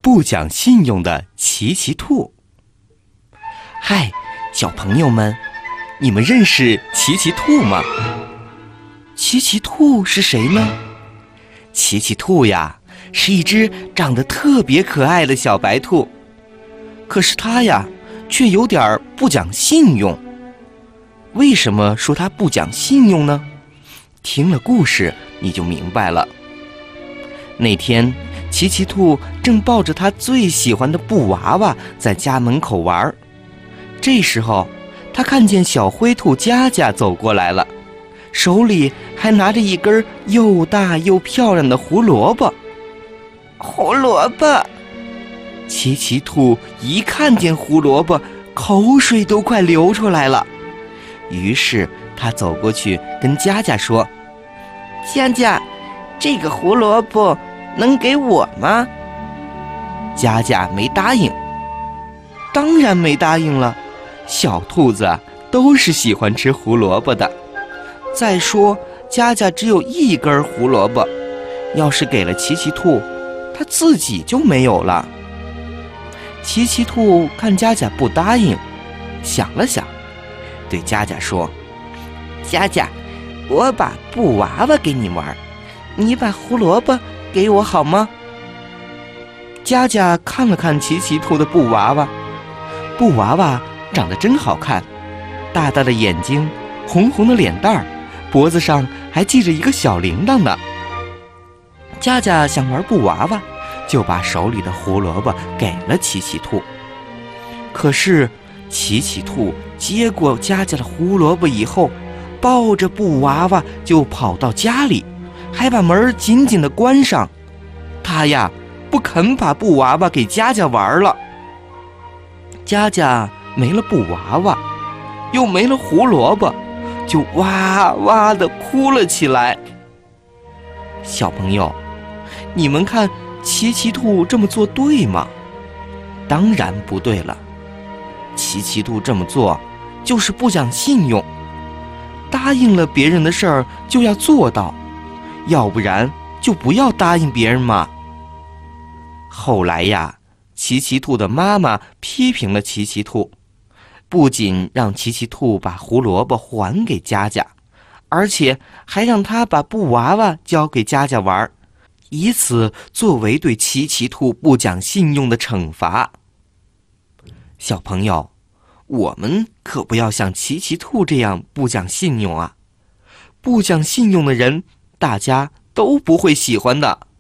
不讲信用的奇奇兔。嗨，小朋友们，你们认识奇奇兔吗？奇奇兔是谁呢？奇奇兔呀，是一只长得特别可爱的小白兔，可是它呀，却有点不讲信用。为什么说它不讲信用呢？听了故事你就明白了。那天，奇奇兔正抱着他最喜欢的布娃娃在家门口玩。这时候，他看见小灰兔佳佳走过来了，手里还拿着一根又大又漂亮的胡萝卜。胡萝卜！奇奇兔一看见胡萝卜，口水都快流出来了。于是他走过去跟佳佳说：“佳佳，这个胡萝卜能给我吗？”佳佳没答应。当然没答应了，小兔子都是喜欢吃胡萝卜的。再说佳佳只有一根胡萝卜，要是给了奇奇兔，他自己就没有了。奇奇兔看佳佳不答应，想了想，对佳佳说：“佳佳，我把布娃娃给你玩，你把胡萝卜给我好吗？”佳佳看了看奇奇兔的布娃娃，布娃娃长得真好看，大大的眼睛，红红的脸蛋儿，脖子上还系着一个小铃铛呢。佳佳想玩布娃娃，就把手里的胡萝卜给了奇奇兔。可是奇奇兔接过佳佳的胡萝卜以后，抱着布娃娃就跑到家里，还把门紧紧地关上。他呀，不肯把布娃娃给佳佳玩了。佳佳没了布娃娃，又没了胡萝卜，就哇哇地哭了起来。小朋友，你们看奇奇兔这么做对吗？当然不对了。奇奇兔这么做就是不讲信用，答应了别人的事儿就要做到，要不然就不要答应别人嘛。后来呀，奇奇兔的妈妈批评了奇奇兔，不仅让奇奇兔把胡萝卜还给佳佳，而且还让他把布娃娃交给佳佳玩，以此作为对奇奇兔不讲信用的惩罚。小朋友，我们可不要像奇奇兔这样不讲信用啊！不讲信用的人，大家都不会喜欢的。